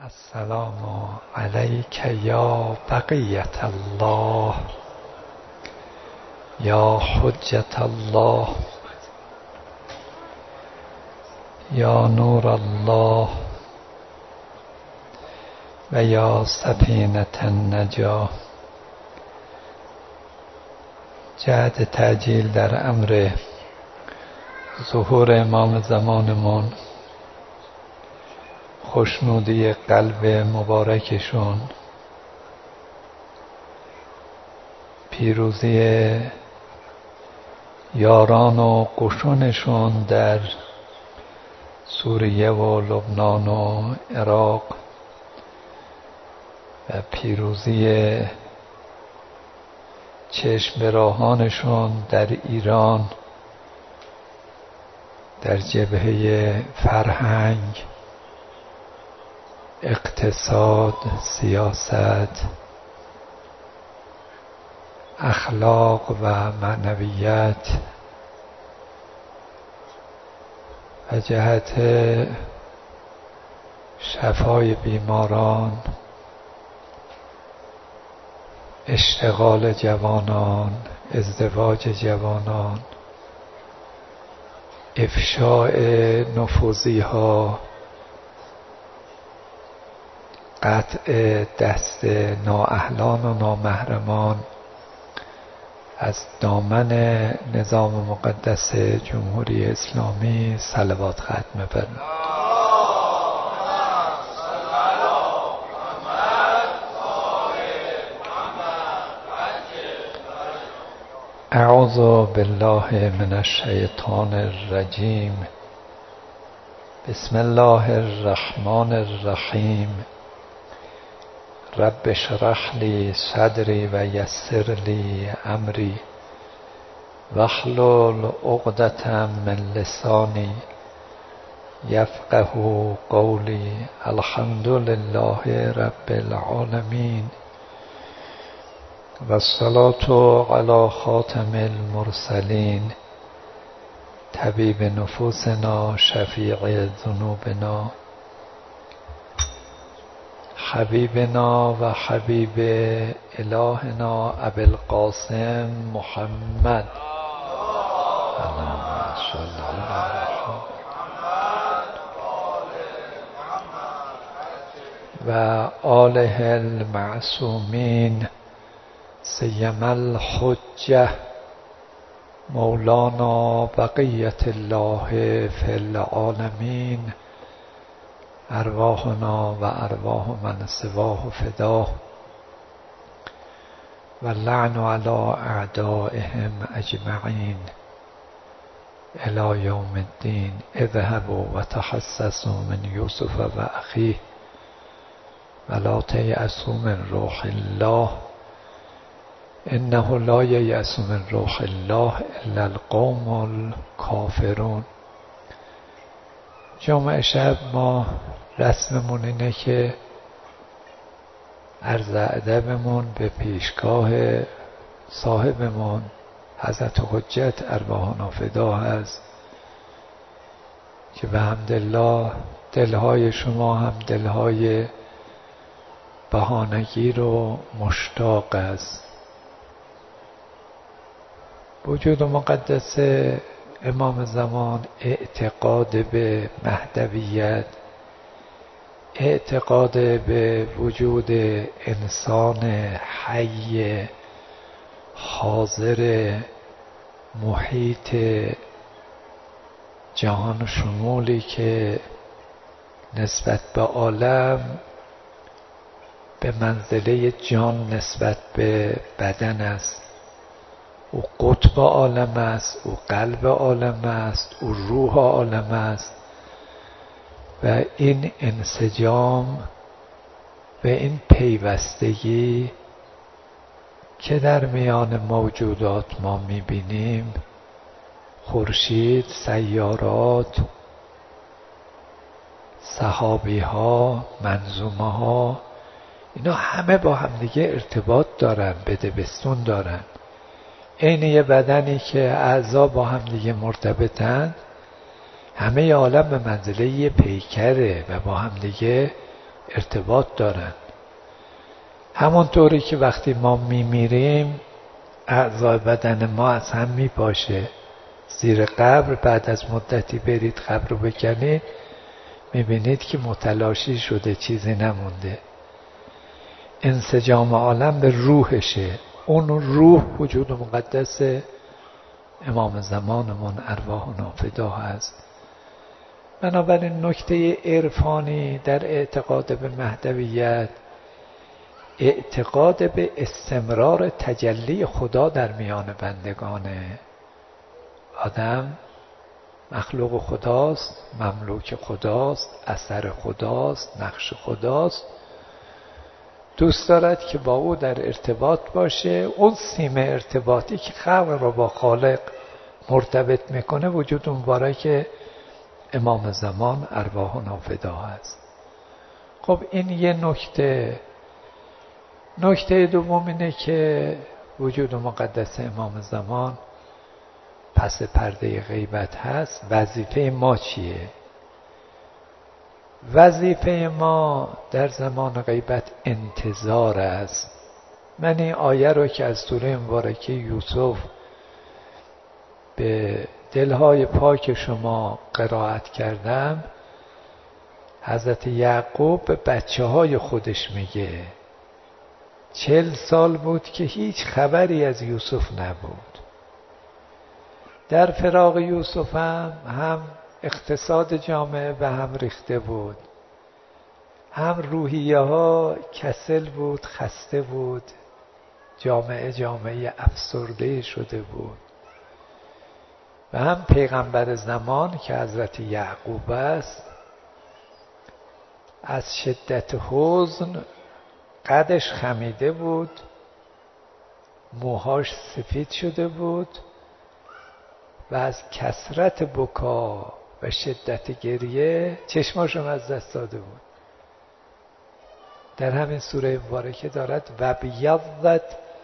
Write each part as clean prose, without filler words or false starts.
السلام علیک یا بقیة الله یا حجة الله یا نور الله و یا سفینة النجاة. جهت تعجیل در امر ظهور امام زمانمون، خوشنودی قلب مبارکشون، پیروزی یاران و قشونشون در سوریه و لبنان و عراق و پیروزی چشم به راهانشون در ایران در جبهه فرهنگ، اقتصاد، سیاست، اخلاق و معنویت و جهت شفای بیماران، اشتغال جوانان، ازدواج جوانان، افشاء نفوذی‌ها، قطع دست نااهلان و نامحرمان از دامن نظام مقدس جمهوری اسلامی صلوات ختم فرمایید. اعوذ بالله من الشیطان الرجیم. بسم الله الرحمن الرحیم. رب اشرح لی صدری و یسر لی امری واحلل عقدة من لسانی یفقهوا قولی. الحمد لله رب العالمین و الصلاة علی خاتم المرسلین طبیب نفوسنا شفیع ذنوبنا حبیبنا و حبیب الهنا ابی القاسم محمد و آله المعصومین سیما الحجة مولانا بقیة الله فی العالمین. ارواحنا و ارواح من سواه فداه و لعن علی اعدائهم اجمعین الی یوم الدین. اذهبوا و تحسسوا من یوسف و اخیه ولا تیأسوا من روح الله انه لا ییأس من روح الله الا القوم الکافرون. جمعه شب ما رسممون اینه که عرض ادبمون به پیشگاه صاحبمون حضرت حجت ارواحنا فدا هست که به حمدالله دلهای شما هم دلهای بهانه‌گیر و مشتاق است. وجود مقدس امام زمان اعتقاد به مهدویت، اعتقاد به وجود انسان حی حاضر محیط جهان شمولی که نسبت به عالم به منزله جان نسبت به بدن است. او قطب عالم است، او قلب عالم است، او روح عالم است و این انسجام و این پیوستگی که در میان موجودات ما میبینیم، خورشید، سیارات، سحابی ها، منظومه ها، اینا همه با هم دیگه ارتباط دارن، بدبستون دارن. عین یه بدنی که اعضا با هم دیگه مرتبطن، همه عالم به منزله یه پیکره و با هم دیگه ارتباط دارن. همونطوری که وقتی ما میمیریم اعضای بدن ما از هم میپاشه. زیر قبر بعد از مدتی برید قبر رو بکنید میبینید که متلاشی شده، چیزی نمونده. انسجام عالم به روحشه. اون روح وجود مقدس امام زمانمون ارواحنا فدا هست. بنابراین نکته عرفانی در اعتقاد به مهدویت اعتقاد به استمرار تجلی خدا در میان بندگانه. آدم مخلوق خداست، مملوک خداست، اثر خداست، نقش خداست. دوست دارد که با او در ارتباط باشه. اون سیم ارتباطی که خلق را با خالق مرتبط میکنه وجود مبارک امام زمان ارواحنا فدا هست. خب این یه نکته. نکته دوم اینه که وجود مقدس امام زمان پس پرده غیبت هست. وظیفه ما چیه؟ وظیفه ما در زمان غیبت انتظار است. من این آیه رو که از سوره مبارکه یوسف به دلهای پاک شما قرائت کردم، حضرت یعقوب به بچه های خودش میگه 40 سال بود که هیچ خبری از یوسف نبود. در فراق یوسف هم اقتصاد جامعه به هم ریخته بود، هم روحیه ها کسل بود، خسته بود، جامعه افسرده شده بود. و هم پیغمبر زمان که حضرت یعقوب است از شدت حزن قدش خمیده بود، موهاش سفید شده بود و از کثرت بکا و شدت گریه چشماشم از دست داده بود. در همین سوره مبارکه دارد و بیضت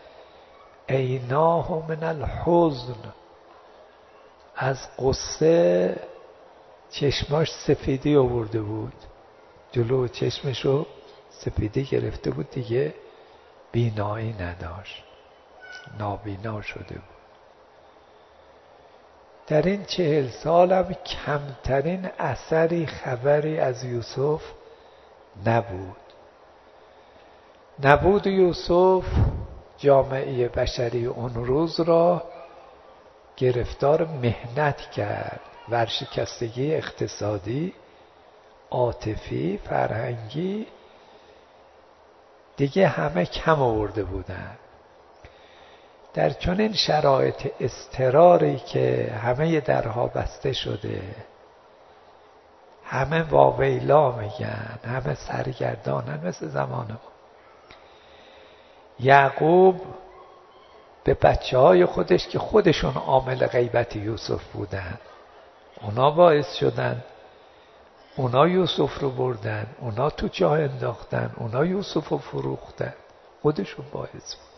عیناه من الحزن، از قصه چشماش سفیدی آورده بود، جلو چشمشو سفیدی گرفته بود، دیگه بینایی نداشت، نابینا شده بود. در این 40 سالم کمترین اثری خبری از یوسف نبود. نبود یوسف جامعه بشری اون روز را گرفتار مهنت کرد، ورشکستگی اقتصادی، عاطفی، فرهنگی، دیگه همه کم آورده بودن. در چنین شرایط اضطراری که همه درها بسته شده، همه واویلا میگن، همه سرگردانن مثل زمان ما، یعقوب به بچه های خودش که خودشون عامل غیبت یوسف بودن، اونا باعث شدن، اونا یوسف رو بردن، اونا تو چاه انداختن، اونا یوسف رو فروختن، خودشون باعث بود.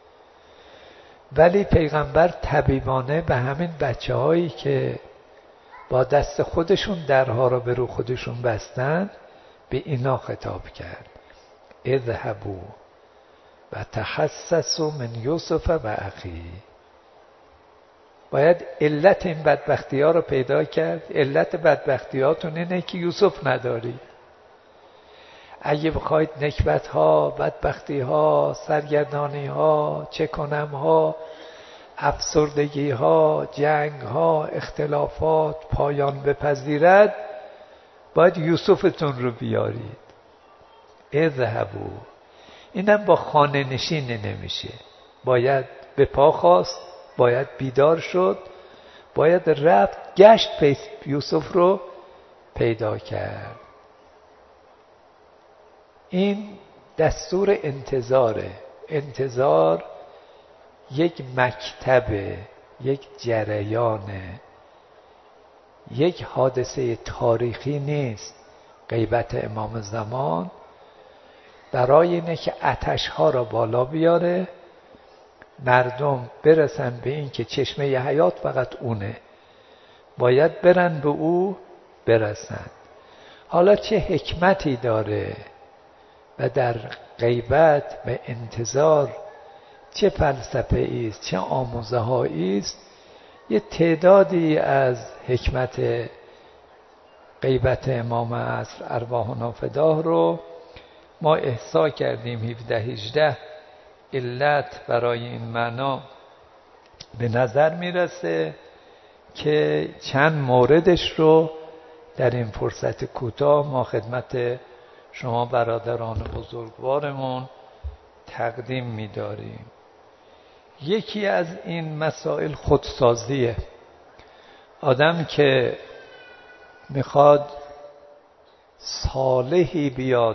ولی پیغمبر طبیبانه به همین بچه هایی که با دست خودشون درها رو به رو خودشون بستن به اینا خطاب کرد: اذهبوا و تحسسوا من یوسف و اخی. باید علت این بدبختی ها رو پیدا کرد. علت بدبختی هاتون اینه که یوسف نداری. اگه بخواید نکبت ها، بدبختی ها، سرگردانی ها، چکنم ها، افسردگی ها، جنگ ها، اختلافات پایان بپذیرد، باید یوسفتون رو بیارید. اذهبوا. اینم با خانه نشین نمیشه، باید به پا خواست، باید بیدار شد، باید رفت گشت یوسف رو پیدا کرد. این دستور انتظاره. انتظار یک مکتبه، یک جریانه، یک حادثه تاریخی نیست. غیبت امام زمان برای اینه که آتش‌ها را بالا بیاره، مردم برسن به این که چشمه حیات فقط اونه، باید برن به او برسن. حالا چه حکمتی داره و در غیبت به انتظار چه فلسفه است، چه آموزه هایی است، یه تعدادی از حکمت غیبت امام عصر ارواحنا فداه رو ما احصا کردیم. 17-18 علت برای این معنا به نظر میرسه که چند موردش رو در این فرصت کوتاه ما خدمت شما برادران بزرگوارمون تقدیم می‌داریم. یکی از این مسائل خودسازیه. آدم که میخواد صالحی بیاد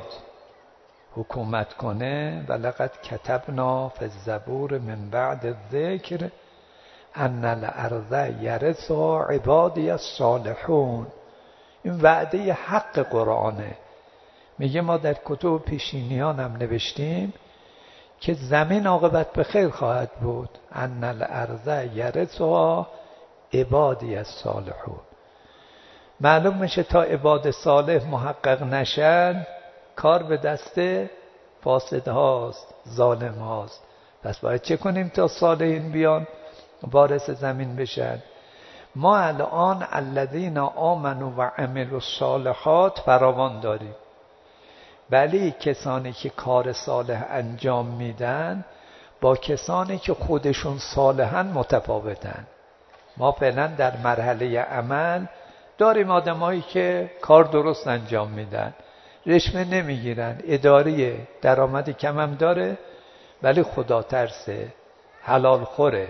حکومت کنه، ولقد کتبنا فی الزبور من بعد الذکر ان الارض یرثها عبادی الصالحون. این وعده حق قرآنه. میگه ما در کتب پیشینیان هم نوشتیم که زمین عاقبت به خیر خواهد بود. ان الارض یرثها عبادی الصالحون. معلوم میشه تا عباد صالح محقق نشن کار به دست فاسد هاست، ظالم هاست. پس باید چه کنیم تا صالحین بیان وارث زمین بشن؟ ما الان الذین آمنوا و عملوا الصالحات فراوان داریم، ولی کسانی که کار صالح انجام میدن با کسانی که خودشون صالحن متفاوتن. ما فعلا در مرحله عمل داریم آدمایی که کار درست انجام میدن، رشوه نمیگیرن، اداری درآمد کم هم داره ولی خدا ترسه، حلال خوره،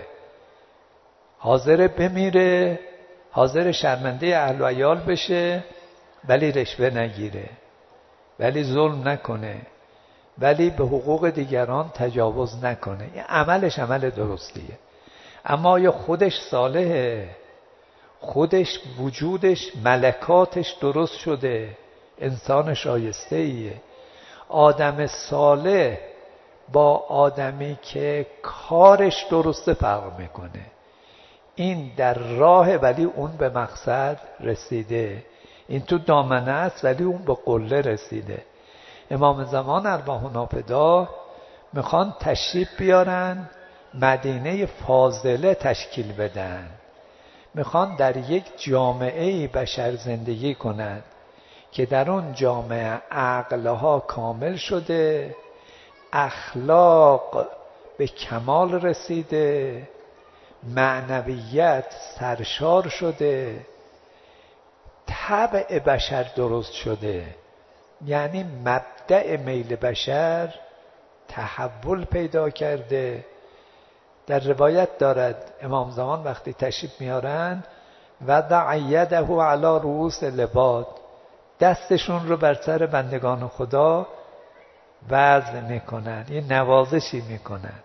حاضر بمیره، حاضر شرمنده اهل و عیال بشه ولی رشوه نگیره، ولی ظلم نکنه، ولی به حقوق دیگران تجاوز نکنه. این عملش عمل درستیه. اما آیا خودش صالحه؟ خودش وجودش ملکاتش درست شده؟ انسان شایسته ایه؟ آدم صالح با آدمی که کارش درسته فرق میکنه. این در راه ولی اون به مقصد رسیده، این تو دامنه است ولی اون به قله رسیده. امام زمان ارواحنا فداه میخوان تشریف بیارن مدینه فاضله تشکیل بدن، میخوان در یک جامعه بشر زندگی کنند که در اون جامعه عقلها کامل شده، اخلاق به کمال رسیده، معنویت سرشار شده، طبع بشر درست شده. یعنی مبدأ میل بشر تحول پیدا کرده. در روایت دارد امام زمان وقتی تشریف میارند وضع یده علی رؤوس العباد، دستشون رو بر سر بندگان خدا وضع میکنن، یه نوازشی میکنن.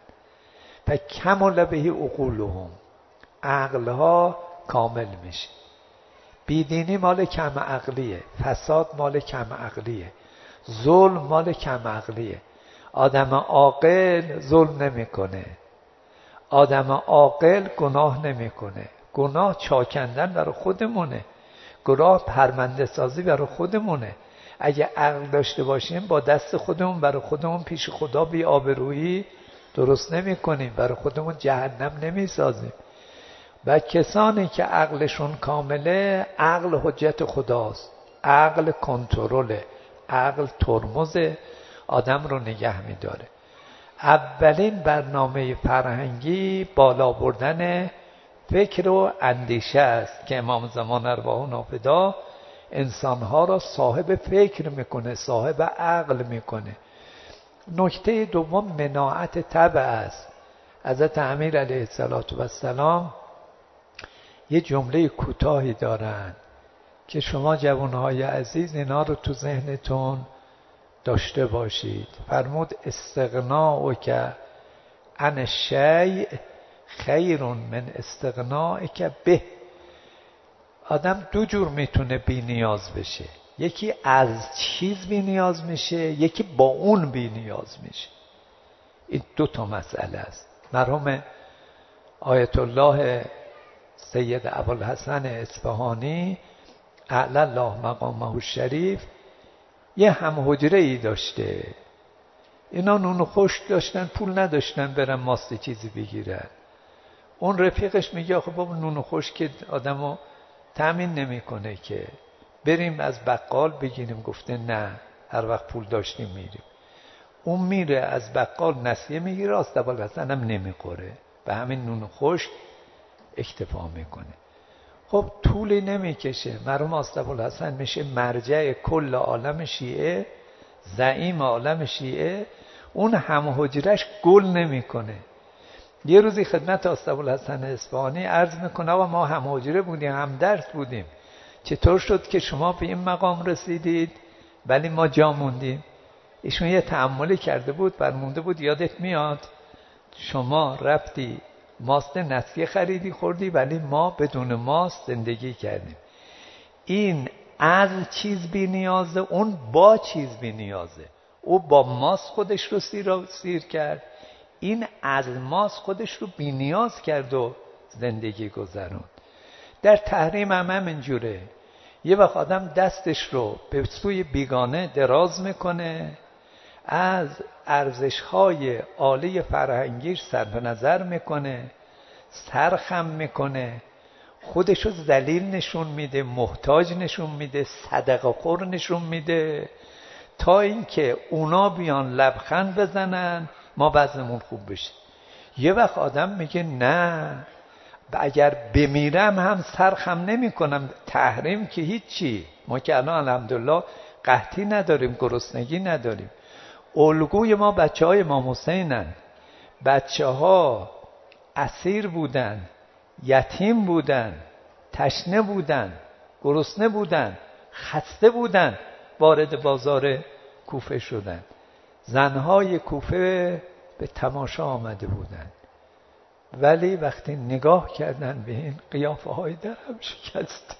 فکمل به عقولهم، عقلها کامل میشه. بیدینی مال کم عقلیه، فساد مال کم عقلیه، ظلم مال کم عقلیه. آدم عاقل ظلم نمیکنه، آدم عاقل گناه نمیکنه. گناه چاکندن برای خودمونه، گناه پرمنده سازی برای خودمونه. اگه عقل داشته باشیم با دست خودمون برای خودمون پیش خدا بی آبرویی درست نمی کنیم، برای خودمون جهنم نمی سازیم. و کسانی که عقلشون کامله، عقل حجت خداست، عقل کنترله، عقل ترمز آدم رو نگه می داره. اولین برنامه فرهنگی بالا بردن فکر و اندیشه است که امام زمان ارواحنا فداه انسانها را صاحب فکر میکنه، صاحب عقل میکنه. نکته دوم مناعت طبع است. حضرت امیر علیه السلام یه جمله کوتاهی دارن که شما جوانهای عزیز اینا رو تو ذهنتون داشته باشید. فرمود استغناءک عن الشیء خیر من استغنائک به. آدم دو جور میتونه بی نیاز بشه، یکی از چیز بی نیاز میشه، یکی با اون بی نیاز میشه. این دو تا مسئله است. مرحوم آیت الله سید ابوالحسن اصفهانی اعلی الله مقامه الشریف یه هم حجره ای داشته اینا نون خشک داشتن، پول نداشتن برن ماست چیزی بگیرن. اون رفیقش میگه خب بابا نون خشک که آدمو تامین نمیکنه که، بریم از بقال بگیریم. گفته نه، هر وقت پول داشتیم میریم. اون میره از بقال نسیه میگیره، آستابالحسن هم نمیخوره، به همین نون خشک اکتفا میکنه. خب طولی نمیکشه مرحوم آستابالحسن میشه مرجع کل عالم شیعه، زعیم عالم شیعه. اون هم حجرش گل نمیکنه. یه روزی خدمت آستابالحسن اصفهانی عرض میکنه آقا ما هم حجره بودیم، هم درس بودیم، چطور شد که شما به این مقام رسیدید ولی ما جا موندیم؟ ایشون یه تأملی کرده بود، برمونده بود. یادت میاد شما رفتی ماست نسیه خریدی خوردی، ولی ما بدون ماست زندگی کردیم. این از چیز بی نیازه، اون با چیز بی نیازه. او با ماست خودش رو سیر کرد، این از ماست خودش رو بی نیاز کرد و زندگی گذرون. در تحریم هم همینجوره. یه وقت آدم دستش رو به سوی بیگانه دراز میکنه، از ارزش‌های عالی فرهنگیش صرف نظر میکنه، سرخم میکنه، خودش رو ذلیل نشون میده، محتاج نشون میده، صدقه خور نشون میده، تا اینکه اونا بیان لبخند بزنن ما وضعمون خوب بشه. یه وقت آدم میگه نه، اگر بمیرم هم سرخم نمی کنم. تحریم که هیچی، ما که الان الحمدلله قحطی نداریم، گرسنگی نداریم. الگوی ما بچه های امام حسینن. بچه ها اسیر بودن، یتیم بودن، تشنه بودن، گرسنه بودن، خسته بودن، وارد بازار کوفه شدن. زنهای کوفه به تماشا آمده بودن، ولی وقتی نگاه کردن به این قیافه های در هم شکسته،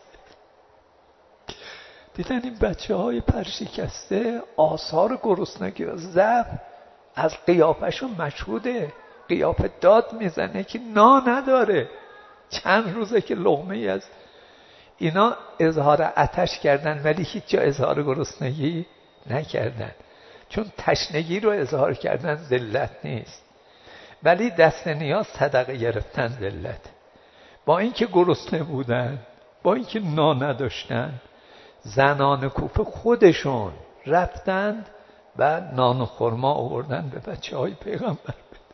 دیدن این بچه های پرشکسته آثار گرسنگی و ضعف از قیافهشون مشهوده. قیافه داد میزنه که نا نداره، چند روزه که لقمه ای از اینا اظهار آتش کردن ولی هیچ جا اظهار گرسنگی نکردن، چون تشنگی رو اظهار کردن ذلت نیست، ولی دست نیاز صدقه گرفتن ذلت. با اینکه گرسنه بودن، با اینکه نان نداشتن، زنان کوفه خودشون رفتند و نان و خرما آوردن به بچه های پیغمبر.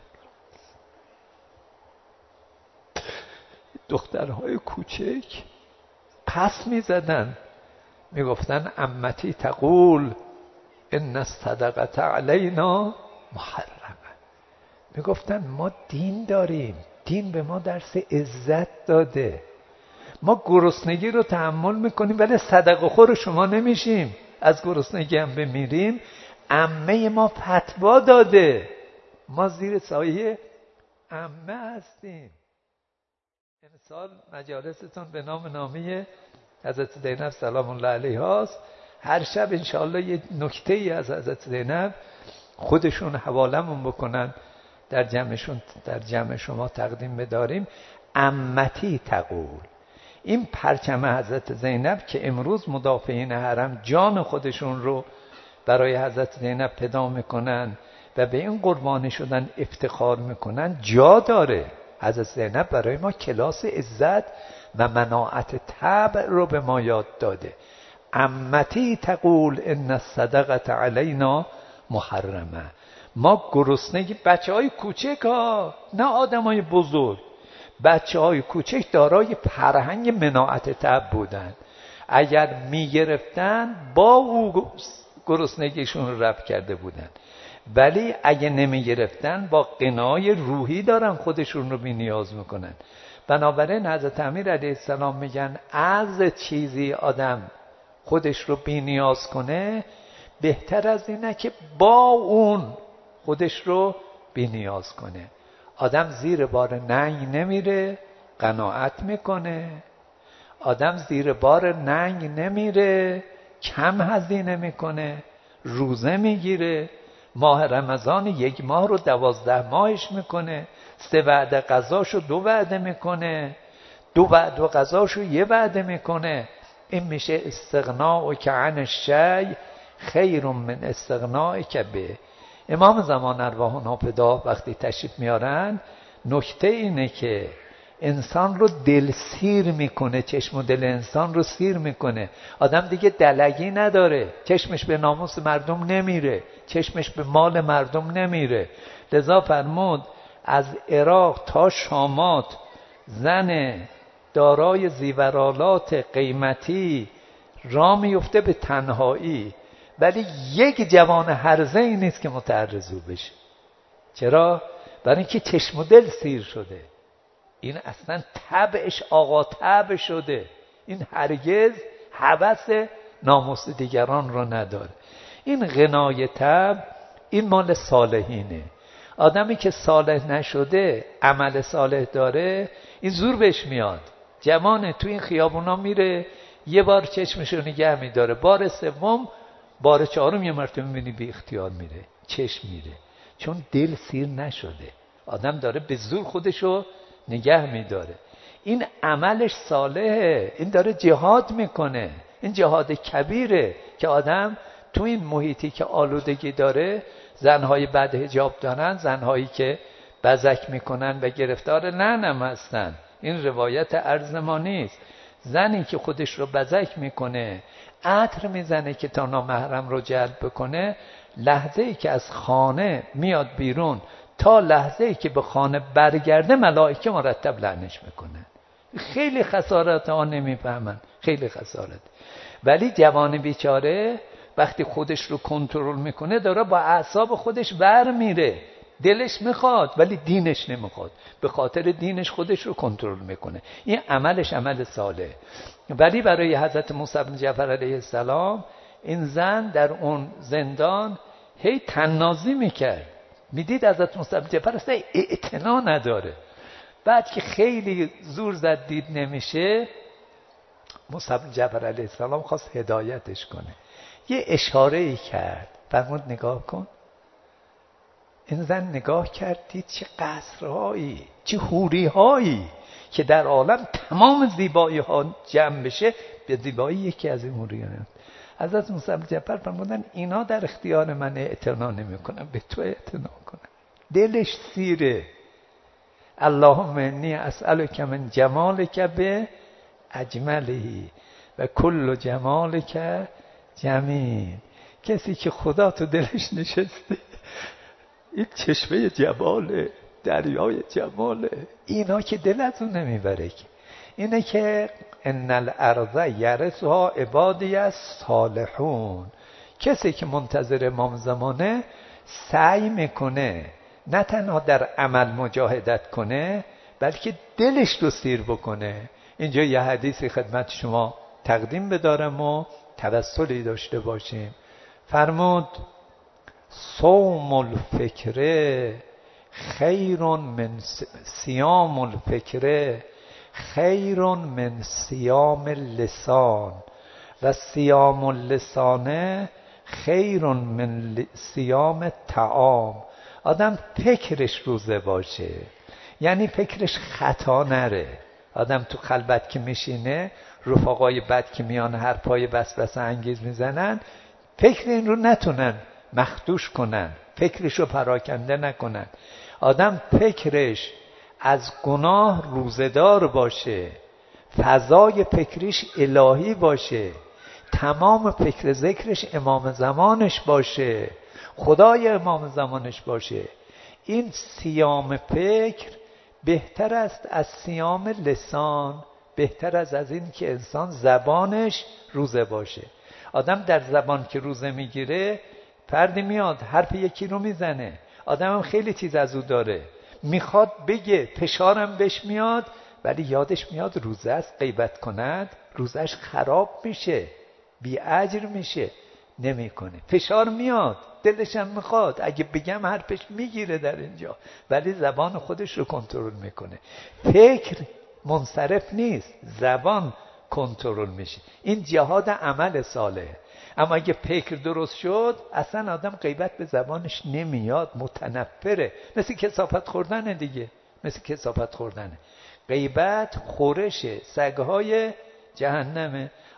دخترهای کوچک پس می زدن، می گفتن عمتی تقول ان الصدقه علینا محرمه. می گفتن ما دین داریم، دین به ما درس عزت داده، ما گرسنگی رو تحمل میکنیم ولی صدقه خور شما نمیشیم، از گرسنگی هم بمیریم عمه ما فتوا داده، ما زیر سایه عمه هستیم. امسال مجالستون به نامی حضرت زینب سلام الله علیها است. هر شب انشاءالله یه نکته ای از حضرت زینب خودشون حوالمون بکنن، در جمع شما تقدیم بداریم. عمتی تقول، این پرچم حضرت زینب که امروز مدافعین حرم جان خودشون رو برای حضرت زینب فدا میکنن و به این قربانی شدن افتخار میکنن، جا داره. حضرت زینب برای ما کلاس عزت و مناعت طبع رو به ما یاد داده. عمتی تقول ان الصدقه علینا محرمه. ما گرسنگی، بچه های کوچک ها، نه آدم های بزرگ، بچه های کوچک دارای فرهنگ مناعت طبع بودن. اگر میگرفتن با او گرسنگیشون رو رفع کرده بودن، ولی اگه نمیگرفتن با قنای روحی دارن خودشون رو بی نیاز میکنن. بنابراین حضرت امیر علیه السلام میگن از چیزی آدم خودش رو بی نیاز کنه بهتر از اینه که با اون خودش رو بی نیاز کنه. آدم زیر بار ننگ نمیره، قناعت میکنه. آدم زیر بار ننگ نمیره، کم هزینه میکنه، روزه میگیره، ماه رمضان 1 ماه رو 12 ماهش میکنه، 3 وعده غذاشو 2 وعده میکنه، 2 وعده غذاشو 1 وعده میکنه. این میشه استغناء که عن الشیء خیر من استغناء که به. امام زمان ارواحنا فدا وقتی تشریف میارن، نکته اینه که انسان رو دل سیر میکنه، چشم و دل انسان رو سیر میکنه. آدم دیگه دلگی نداره، چشمش به ناموس مردم نمیره، چشمش به مال مردم نمیره. لذا فرمود از عراق تا شامات زن دارای زیورالات قیمتی را میفته به تنهایی، ولی یک جوان هرزه ای نیست که متعرض او بشه. چرا؟ برای اینکه چشم و دل سیر شده. این اصلا طبعش آقا طبع شده. این هرگز هوس ناموس دیگران رو نداره. این غنای طبع این مال صالحینه. آدمی که صالح نشده عمل صالح داره، این زور بهش میاد. جوانه تو این خیابونا میره، یه بار چشمشو نگه میداره، بار سوم بار چهارم یه مرتبه میبینی بی اختیار میره، چشم میره، چون دل سیر نشده. آدم داره به زور خودشو نگه میداره. این عملش صالحه، این داره جهاد میکنه. این جهاد کبیره که آدم تو این محیطی که آلودگی داره، زنهای بد حجاب دارن، زنهایی که بزک میکنن و گرفتار لعنم هستن. این روایت عرض ما نیست. زنی که خودش رو بزک میکنه، عطر میزنه که تا نامحرم رو جلب بکنه، لحظه‌ای که از خانه میاد بیرون تا لحظه‌ای که به خانه برگرده ملائکه مرتب لعنش میکنن. خیلی خسارت ها نمیفهمن، خیلی خسارت. ولی جوان بیچاره وقتی خودش رو کنترل میکنه داره با اعصاب خودش ور میره، دلش میخواد ولی دینش نمیخواد، به خاطر دینش خودش رو کنترل میکنه. این عملش عمل صالح. ولی برای حضرت موسی بن جعفر علیه السلام این زن در اون زندان هی طنازی میکرد. میدید حضرت موسی بن جعفر اصلا اعتنا نداره. بعد که خیلی زور زد دید نمیشه، موسی بن جعفر علیه السلام خواست هدایتش کنه. یه اشاره‌ای کرد، فرمود نگاه کن. این زن نگاه کرد، دید چه قصرهایی، چه حوریهایی که در عالم تمام زیبایی ها جمع بشه به زیبایی یکی از این حوریان. حضرت موسی بن جعفر فرمودن اینا در اختیار من اعتنا نمی‌کنن، به تو اعتنا کنن. دلش سیره. اللهم انی اسألک من جمالک به اجملی و کل جمالک جمیل. کسی که خدا تو دلش نشسته، این چشمه جماله، دریای جماله، اینا که دل از اون نمیبره. اینه که ان الارض یرثها عبادی الصالحون. کسی که منتظر امام زمانه سعی میکنه نه تنها در عمل مجاهدت کنه بلکه دلش رو سیر بکنه. اینجا یه حدیثی خدمت شما تقدیم بدارم و توسلی داشته باشیم. فرمود صوم الفکر خیر من صیام الفکر خیر من صیام اللسان و صیام اللسان خیر من صیام الطعام. آدم فکرش روزه باشه، یعنی فکرش خطا نره. آدم تو خلوت که میشینه، رفقای بد که میان حرفای وسوسه انگیز میزنن، فکر این رو نتونن مخدوش کنن، فکرش رو پراکنده نکنن. آدم فکرش از گناه روزدار باشه، فضای فکریش الهی باشه، تمام فکر ذکرش امام زمانش باشه، خدای امام زمانش باشه. این صیام فکر بهتر است از صیام لسان، بهتر از این که انسان زبانش روزه باشه. آدم در زبان که روزه میگیره، فردی میاد حرف یکی رو میزنه، آدم هم خیلی چیز از او داره، میخواد بگه، فشارم بهش میاد، ولی یادش میاد روزه است، غیبت کند روزهش خراب میشه، بی اجر میشه، نمیکنه. فشار میاد، دلش هم میخواد، اگه بگم حرفش میگیره در اینجا، ولی زبان خودش رو کنترل میکنه. فکر منصرف نیست، زبان کنترل میشه. این جهاد عمل صالح. اما اگه فکر درست شد، اصلا آدم غیبت به زبانش نمیاد، متنفره. مثل کثافت خوردنه دیگه، مثل کثافت خوردنه. غیبت خورشه، سگهای جهنمه.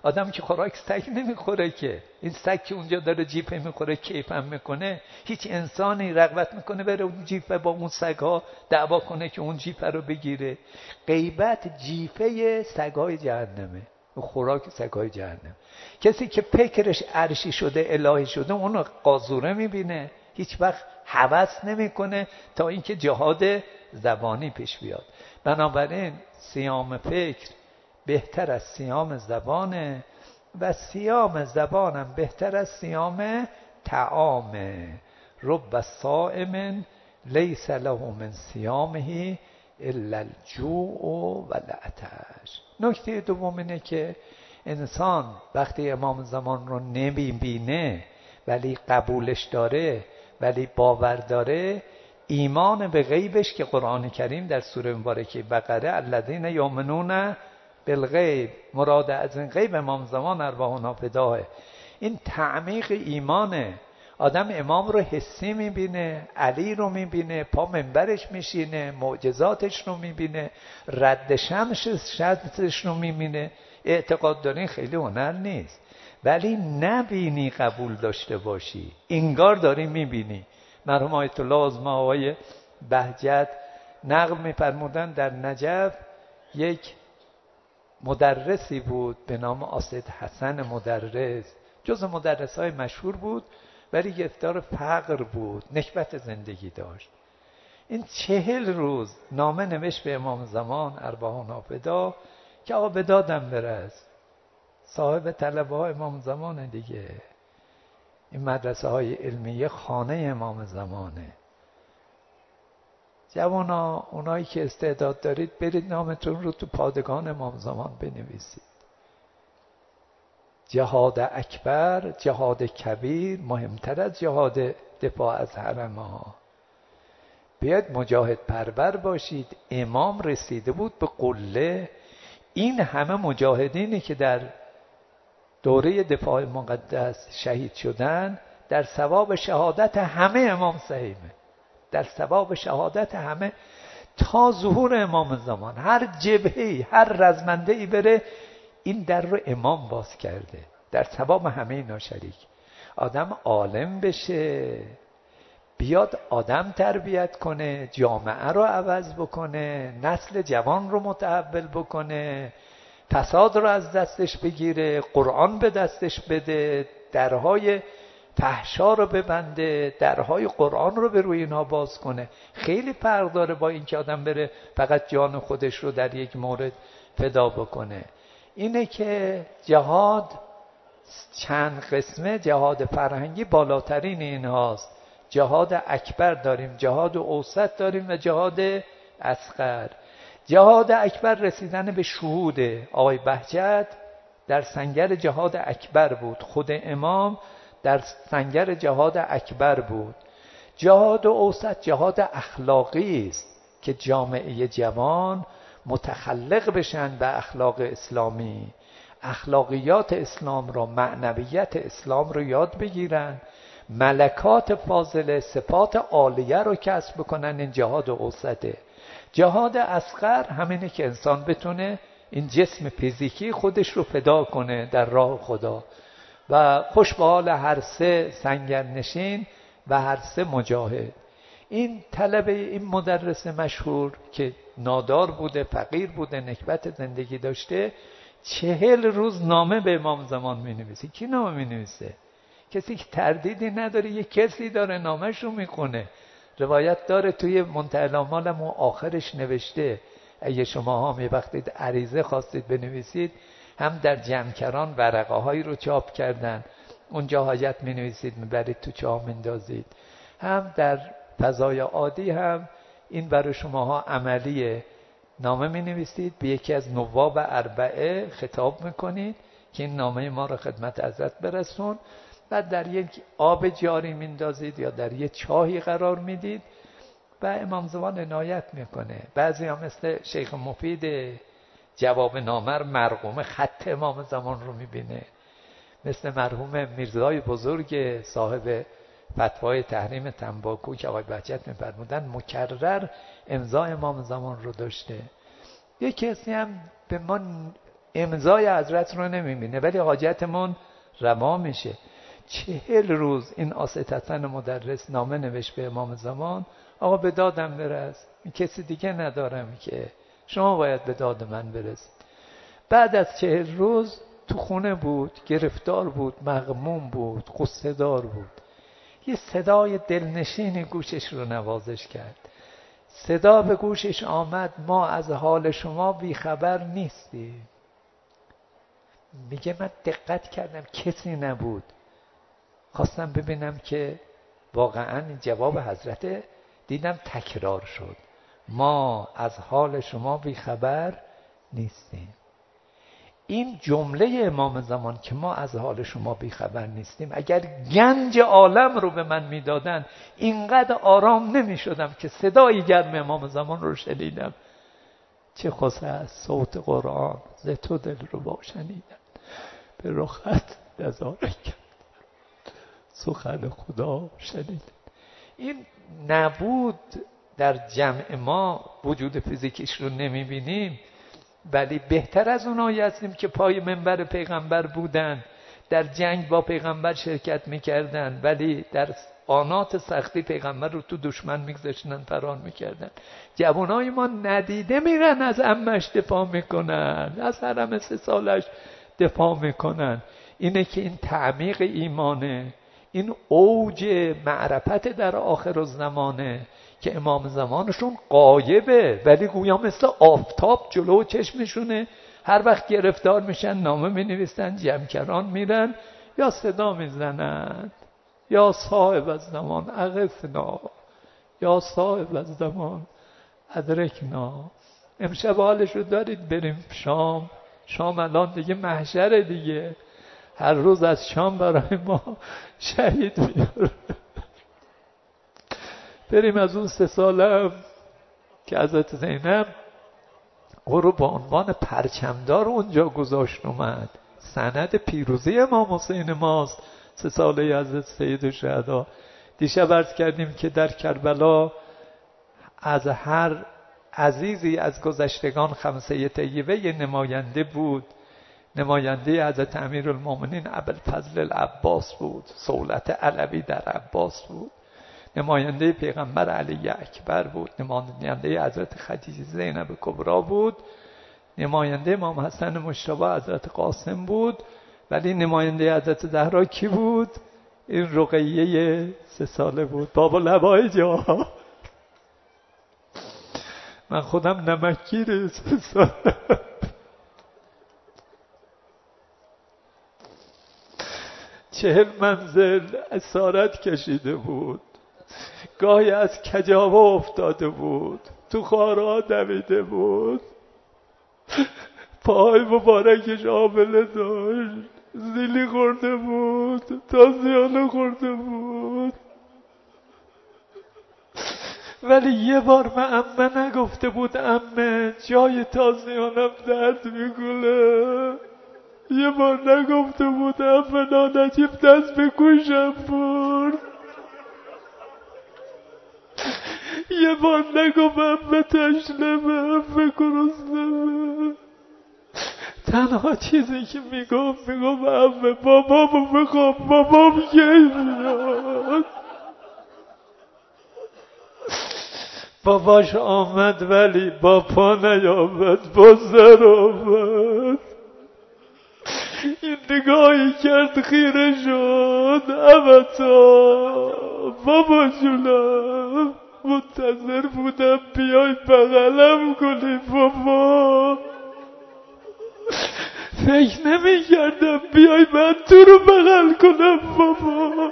آدم که خوراک سگ نمیخوره که، این سگ که اونجا داره جیفه میخوره کیفم میکنه، هیچ انسانی رغبت میکنه بره اون جیفه با اون سگها دعوا کنه که اون جیفه رو بگیره؟ غیبت جیفه سگهای جهنمه، خوراک سگهای جهنم. کسی که فکرش عرشی شده الهی شده اونو قاذوره میبینه، هیچ وقت هوس نمیکنه تا اینکه جهاد زبانی پیش بیاد. بنابراین صیام فکر بهتر از صیام زبانه و صیام زبانم بهتر از صیام طعامه. رب صائم لیس له من صیامه الا الجوع و العطش. نکته دوم اینه که انسان وقتی امام زمان رو نمیبینه ولی قبولش داره، ولی باور داره، ایمان به غیبش که قرآن کریم در سوره مبارکه بقره الذین یؤمنون بالغیب، مراد از این غیب امام زمان ارواحنا فداه، این تعمیق ایمانه. آدم امام رو حسی میبینه، علی رو میبینه، پا منبرش میشینه، معجزاتش رو میبینه، رد شمسش رو میبینه. اعتقاد دارین خیلی هنر نیست، ولی نبینی قبول داشته باشی، انگار داری میبینی. مرحوم آیت الله عظما آقای بهجت نقل میفرمودن در نجف یک مدرسی بود به نام آسد حسن مدرس، جز مدرسای مشهور بود ولی گرفتار فقر بود، نکبت زندگی داشت. این 40 روز نامه نوشت به امام زمان ارواحنا فدا که آقا به دادم برس، صاحب طلبه ها امام زمانه دیگه، این مدرسه های علمیه خانه امام زمانه. جوانا، اونایی که استعداد دارید برید نامتون رو تو پادگان امام زمان بنویسید. جهاد اکبر، جهاد کبیر مهمتر از جهاد دفاع از حرم ها. بیاید مجاهد پرور باشید. امام رسیده بود به قله. این همه مجاهدینی که در دوره دفاع مقدس شهید شدن در ثواب شهادت همه امام سهیمه، در ثواب شهادت همه تا ظهور امام زمان. هر جبهه‌ای، هر رزمنده‌ای بره این در رو امام باز کرده، در ثواب همه اینا شریک. آدم عالم بشه، بیاد آدم تربیت کنه، جامعه رو عوض بکنه، نسل جوان رو متحول بکنه، فساد رو از دستش بگیره، قرآن به دستش بده، درهای فحشا رو ببنده، درهای قرآن رو به روی اینا باز کنه. خیلی فرق داره با اینکه آدم بره فقط جان خودش رو در یک مورد فدا بکنه. اینه که جهاد چند قسمه، جهاد فرهنگی بالاترین این هاست. جهاد اکبر داریم، جهاد اوسط داریم و جهاد اصغر. جهاد اکبر رسیدن به شهود. آقای بهجت در سنگر جهاد اکبر بود، خود امام در سنگر جهاد اکبر بود. جهاد اوسط جهاد اخلاقی است که جامعه جوان متخلق بشن به اخلاق اسلامی، اخلاقیات اسلام را، معنویت اسلام رو یاد بگیرن، ملکات فاضله، صفات عالیه رو کسب بکنن. این جهاد اوسطه. جهاد اصغر همینه که انسان بتونه این جسم فیزیکی خودش رو فدا کنه در راه خدا و خوش به حال هر سه سنگرنشین و هر سه مجاهد. این طلبه این مدرس مشهور که نادار بوده، فقیر بوده، نکبت زندگی داشته، 40 روز نامه به امام زمان می نویسه. کی نامه می نویسه؟ کسی که تردیدی نداره، یک کسی داره نامش رو میخونه. روایت داره توی منتهی الآمالم و آخرش نوشته اگه شما هم یه وقتی عریضه خواستید بنویسید، هم در جمکران ورقه هایی رو چاپ کردن، اونجا حاجت می نویسید میبرید تو چاه مندازید، هم در فضای عادی هم این برای شماها عملیه. نامه می نویسید، به یکی از نواب اربعه خطاب میکنید که این نامه ما رو خدمت حضرت برسون، بعد در یک آب جاری میندازید یا در یک چاهی قرار میدید و امام زمان عنایت میکنه. بعضی ها مثل شیخ مفید جواب نامه مرقوم خط امام زمان رو میبینه، مثل مرحوم میرزای بزرگ صاحب فتوای تحریم تنباکو که آقای بهجت میفرمودن مکرر امضا امام زمان رو داشته. یک کسی هم به ما امضای حضرت رو نمیبینه، ولی حاجتمون روا میشه. 40 روز این آستتن مدرس نامه نوشت به امام زمان: آقا به دادم برس، کسی دیگه ندارم که، شما باید به داد من برسید. بعد از 40 روز تو خونه بود، گرفتار بود، مغموم بود، غصه دار بود. یه صدای دلنشینی گوشش رو نوازش کرد. صدا به گوشش آمد: ما از حال شما بیخبر نیستیم. میگه من دقت کردم کسی نبود، خواستم ببینم که واقعا این جواب حضرت، دیدم تکرار شد: ما از حال شما بیخبر نیستیم. این جمله امام زمان که ما از حال شما بیخبر نیستیم، اگر گنج عالم رو به من میدادن اینقدر آرام نمیشدم که صدای گرم امام زمان رو شنیدم. چه خواسته از صوت قرآن ز تو دل رو باشنیدم، به رخت نظاره کرد سخن خدا شنیدم. این نبود در جمع ما، وجود فیزیکیش رو نمیبینیم، ولی بهتر از اونایی هستیم که پای منبر پیغمبر بودن، در جنگ با پیغمبر شرکت میکردن، ولی در آنات سختی پیغمبر رو تو دشمن میگذاشتن، فرار میکردن. جوانای ما ندیده میرن از عمش دفاع میکنن، از حرم 3 سالش دفاع میکنن. اینه که این تعمیق ایمانه، این اوج معرفت در آخر الزمانه که امام زمانشون غایبه، ولی گویا مثل آفتاب جلو چشمشونه. هر وقت گرفتار میشن نامه مینویسن، جمکران میرن یا صدا میزنن: یا صاحب الزمان اغثنا، یا صاحب الزمان ادرکنا. امشب حالشو دارید بریم شام؟ شام الان دیگه محشر دیگه، هر روز از شام برای ما شهید میاره. بریم از اون 3 سالم که حضرت زینب او رو با عنوان پرچمدار اونجا گذاشت اومد. سند پیروزی امام حسین ماست، 3 ساله حضرت سیدالشهدا. دیشب عرض کردیم که در کربلا از هر عزیزی از گذشتگان خمسه طیبه یه نماینده بود. نماینده حضرت امیرالمومنین ابوالفضل العباس بود، صولت علوی در عباس بود. نماینده پیغمبر علی اکبر بود. نماینده حضرت خدیجه زینب کبرا بود. نماینده امام حسن مجتبی حضرت قاسم بود. ولی نماینده حضرت زهرا کی بود؟ این رقیه 3 ساله بود. بابا لبای جا من خودم نمکگیر 3 ساله. چهل منزل اسارت کشیده بود، گاهی از کجاوا افتاده بود، تو خارا دویده بود، پای مبارکش آبله داشت، زیلی خورده بود، تازیانه خورده بود. ولی یه بار به عمه نگفته بود عمه جای تازیانم درد میکنه. یه بار نگفته بود عمه نانجیب دست به گوشم برد. یه بار نگفت عمه تشنمه، عمه گرسنمه. تنها چیزی که میگفت عمه بابامو میخوام، بابام کی میاد. باباش آمد ولی با پا نیامد، با سر آمد. این نگاهی کرد خیره شد: ابدا بابا جونم، منتظر بودم بیای بغلم کنی بابا، فکر نمی کردم بیای من تو رو بغل کنم بابا.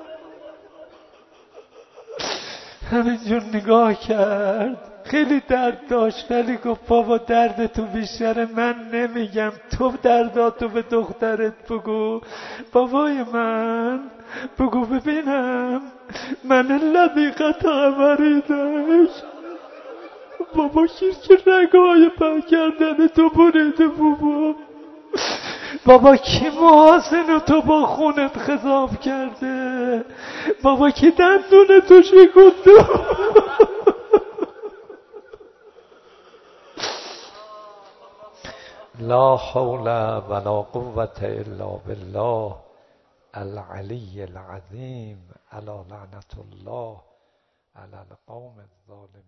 همینجور نگاه کرد، خیلی درد داشت ولی گفت بابا درد تو بیشتره، من نمیگم، تو درداتو به دخترت بگو. بابای من بگو ببینم من الذی قطع مریدش. بابا که رگای پر کردن تو بریده بابا. بابا کی محاسن تو با خونت خضاب کرده؟ بابا کی دندون تو شکونده؟ لا حول ولا قوة الا بالله العلی العظیم. الا لعنة الله علی القوم الظالمین.